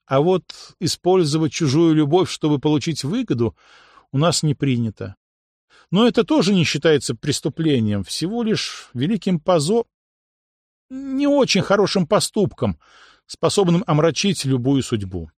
А вот использовать чужую любовь, чтобы получить выгоду, у нас не принято. Но это тоже не считается преступлением, всего лишь великим не очень хорошим поступком, способным омрачить любую судьбу.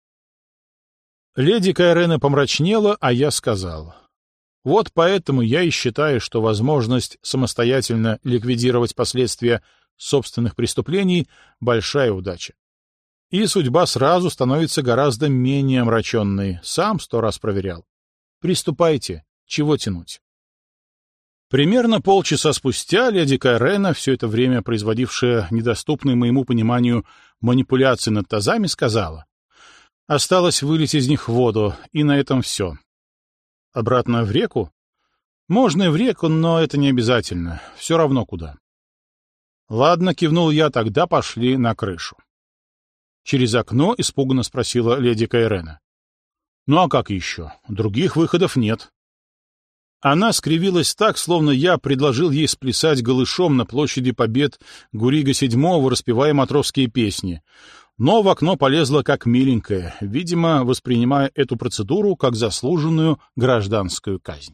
Леди Кайрена помрачнела, а я сказал: вот поэтому я и считаю, что возможность самостоятельно ликвидировать последствия собственных преступлений — большая удача. И судьба сразу становится гораздо менее омраченной, сам 100 раз проверял. Приступайте, чего тянуть? Примерно полчаса спустя леди Кайрена, все это время производившая недоступные моему пониманию манипуляции над тазами, сказала: осталось вылить из них воду, и на этом все. Обратно в реку? Можно и в реку, но это не обязательно, все равно куда. Ладно, кивнул я, тогда пошли на крышу. Через окно испуганно спросила леди Кайрена. Ну а как еще? Других выходов нет. Она скривилась так, словно я предложил ей сплясать голышом на площади Побед Гурига VII, распевая матросские песни. Но в окно полезла как миленькая, видимо, воспринимая эту процедуру как заслуженную гражданскую казнь.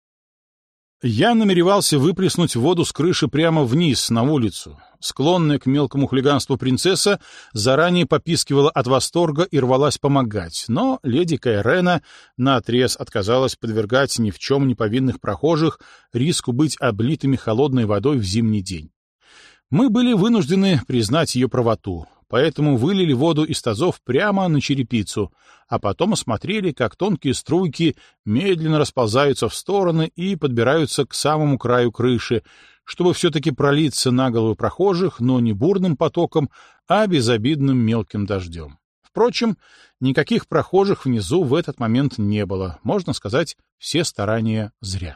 Я намеревался выплеснуть воду с крыши прямо вниз, на улицу. Склонная к мелкому хулиганству принцесса заранее попискивала от восторга и рвалась помогать, но леди Кайрена наотрез отказалась подвергать ни в чем не повинных прохожих риску быть облитыми холодной водой в зимний день. Мы были вынуждены признать ее правоту, поэтому вылили воду из тазов прямо на черепицу, а потом осмотрели, как тонкие струйки медленно расползаются в стороны и подбираются к самому краю крыши, чтобы все-таки пролиться на голову прохожих, но не бурным потоком, а безобидным мелким дождем. Впрочем, никаких прохожих внизу в этот момент не было, можно сказать, все старания зря.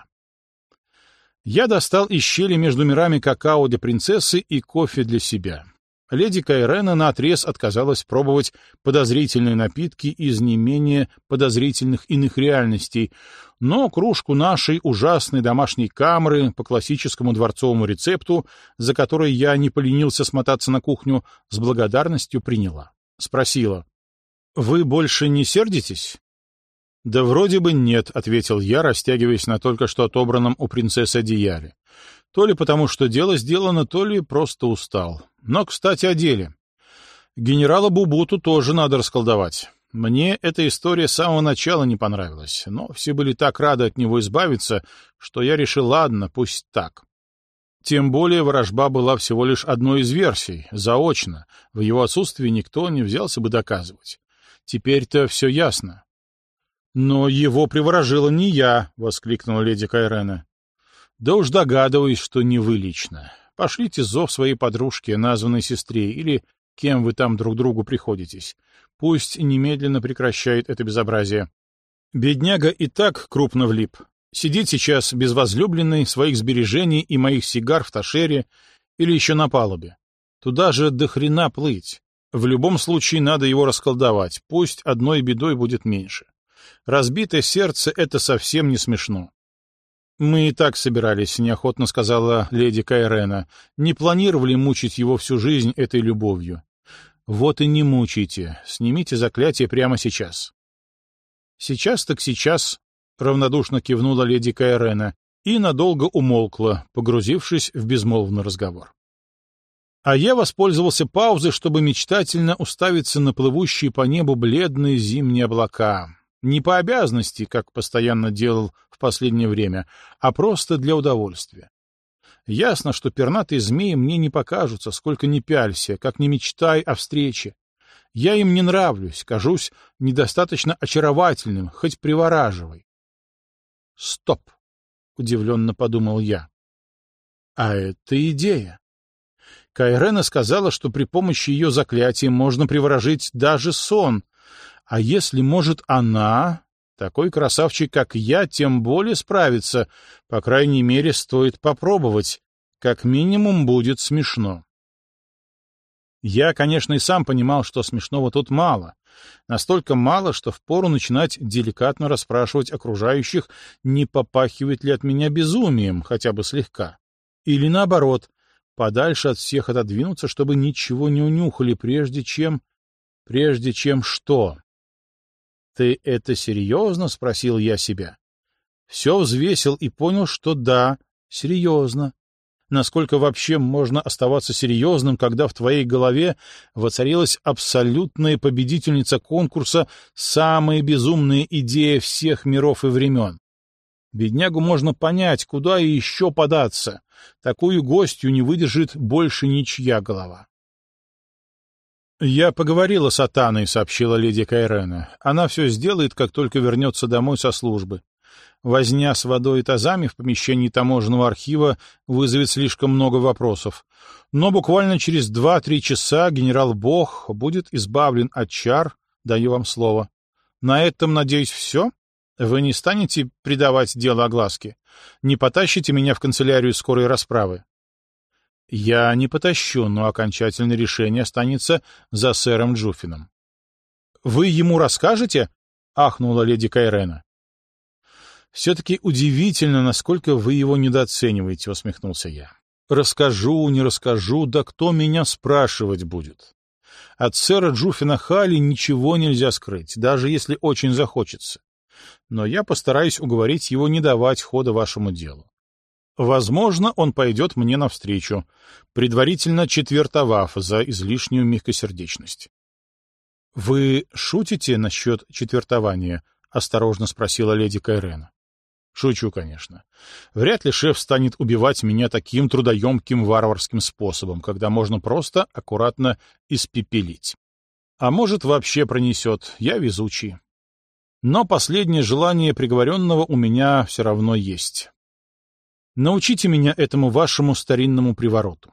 Я достал из щели между мирами какао для принцессы и кофе для себя. Леди Кайрена наотрез отказалась пробовать подозрительные напитки из не менее подозрительных иных реальностей, но кружку нашей ужасной домашней камры по классическому дворцовому рецепту, за которой я не поленился смотаться на кухню, с благодарностью приняла. Спросила: «Вы больше не сердитесь?» «Да вроде бы нет», — ответил я, растягиваясь на только что отобранном у принцессы одеяле. То ли потому, что дело сделано, то ли просто устал. Но, кстати, о деле. Генерала Бубуту тоже надо расколдовать. Мне эта история с самого начала не понравилась, но все были так рады от него избавиться, что я решил, ладно, пусть так. Тем более ворожба была всего лишь одной из версий, заочно. В его отсутствии никто не взялся бы доказывать. Теперь-то все ясно. «Но его приворожила не я», — воскликнула леди Кайрена. «Да уж догадываюсь, что не вы лично. Пошлите зов своей подружке, названной сестре, или кем вы там друг другу приходитесь. Пусть немедленно прекращает это безобразие. Бедняга и так крупно влип. Сидит сейчас без возлюбленной, своих сбережений и моих сигар в ташере или еще на палубе. Туда же до хрена плыть. В любом случае надо его расколдовать, пусть одной бедой будет меньше. Разбитое сердце — это совсем не смешно». «Мы и так собирались», — неохотно сказала леди Кайрена. «Не планировали мучить его всю жизнь этой любовью». «Вот и не мучайте. Снимите заклятие прямо сейчас». «Сейчас так сейчас», — равнодушно кивнула леди Кайрена и надолго умолкла, погрузившись в безмолвный разговор. А я воспользовался паузой, чтобы мечтательно уставиться на плывущие по небу бледные зимние облака. Не по обязанности, как постоянно делал в последнее время, а просто для удовольствия. Ясно, что пернатые змеи мне не покажутся, сколько ни пялься, как ни мечтай о встрече. Я им не нравлюсь, кажусь недостаточно очаровательным, хоть привораживай. «Стоп!» — удивленно подумал я. «А это идея!» Кайрена сказала, что при помощи ее заклятия можно приворожить даже сон. А если может она, такой красавчик, как я, тем более справится, по крайней мере, стоит попробовать. Как минимум будет смешно. Я, конечно, и сам понимал, что смешного тут мало. Настолько мало, что впору начинать деликатно расспрашивать окружающих, не попахивает ли от меня безумием, хотя бы слегка. Или наоборот, подальше от всех отодвинуться, чтобы ничего не унюхали, прежде чем... Прежде чем что? «Ты это серьезно?» — спросил я себя. Все взвесил и понял, что да, серьезно. Насколько вообще можно оставаться серьезным, когда в твоей голове воцарилась абсолютная победительница конкурса «Самая безумная идея всех миров и времен»? Беднягу можно понять, куда и еще податься. Такую гостью не выдержит больше ничья голова. «Я поговорила с Атаной», — сообщила леди Кайрена. «Она все сделает, как только вернется домой со службы. Возня с водой и тазами в помещении таможенного архива вызовет слишком много вопросов. Но буквально через 2-3 часа генерал Бог будет избавлен от чар, даю вам слово. На этом, надеюсь, все? Вы не станете придавать дело огласке? Не потащите меня в канцелярию скорой расправы?» «Я не потащу, но окончательное решение останется за сэром Джуффином». «Вы ему расскажете?» — ахнула леди Кайрена. «Все-таки удивительно, насколько вы его недооцениваете», — усмехнулся я. «Расскажу, не расскажу, да кто меня спрашивать будет? От сэра Джуффина Халли ничего нельзя скрыть, даже если очень захочется. Но я постараюсь уговорить его не давать хода вашему делу. Возможно, он пойдет мне навстречу, предварительно четвертовав за излишнюю мягкосердечность». «Вы шутите насчет четвертования?» — осторожно спросила леди Кайрена. «Шучу, конечно. Вряд ли шеф станет убивать меня таким трудоемким варварским способом, когда можно просто аккуратно испепелить. А может, вообще пронесет, я везучий. Но последнее желание приговоренного у меня все равно есть. Научите меня этому вашему старинному привороту».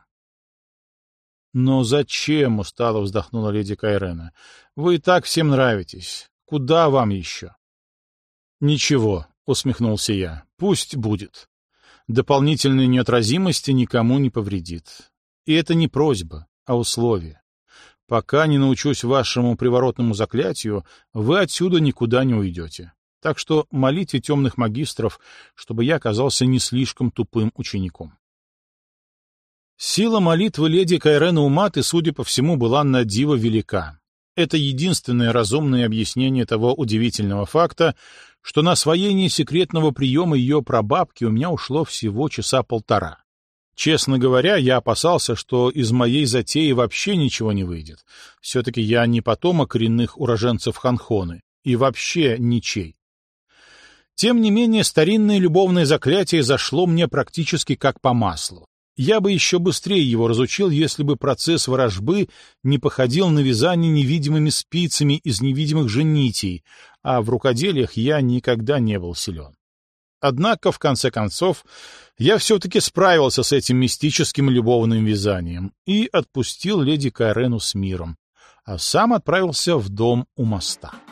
«Но зачем?» — устало вздохнула леди Кайрена. «Вы и так всем нравитесь. Куда вам еще?» «Ничего», — усмехнулся я, — «пусть будет. Дополнительной неотразимости никому не повредит. И это не просьба, а условие. Пока не научусь вашему приворотному заклятию, вы отсюда никуда не уйдете. Так что молите темных магистров, чтобы я оказался не слишком тупым учеником». Сила молитвы леди Кайрены Уматы, судя по всему, была на диво велика. Это единственное разумное объяснение того удивительного факта, что на освоение секретного приема ее прабабки у меня ушло всего часа полтора. Честно говоря, я опасался, что из моей затеи вообще ничего не выйдет. Все-таки я не потомок коренных уроженцев Ханхоны и вообще ничей. Тем не менее, старинное любовное заклятие зашло мне практически как по маслу. Я бы еще быстрее его разучил, если бы процесс ворожбы не походил на вязание невидимыми спицами из невидимых же нитей, а в рукоделиях я никогда не был силен. Однако, в конце концов, я все-таки справился с этим мистическим любовным вязанием и отпустил леди Кайрену с миром, а сам отправился в дом у моста.